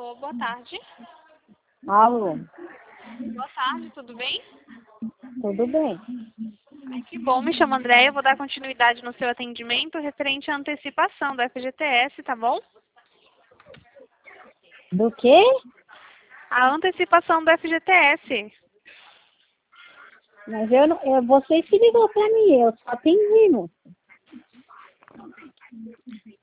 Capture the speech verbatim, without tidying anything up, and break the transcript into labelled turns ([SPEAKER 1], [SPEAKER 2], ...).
[SPEAKER 1] Alô, boa tarde.
[SPEAKER 2] Alô,
[SPEAKER 1] Boa tarde, tudo bem?
[SPEAKER 2] tudo bem?
[SPEAKER 1] Ai, que bom, me chamo Andréia, eu vou dar continuidade no seu atendimento referente à antecipação do F G T S, tá bom?
[SPEAKER 2] Do quê?
[SPEAKER 1] A antecipação do F G T S.
[SPEAKER 2] Mas eu não, eu, vocês que ligou pra mim, eu só atendi, moço.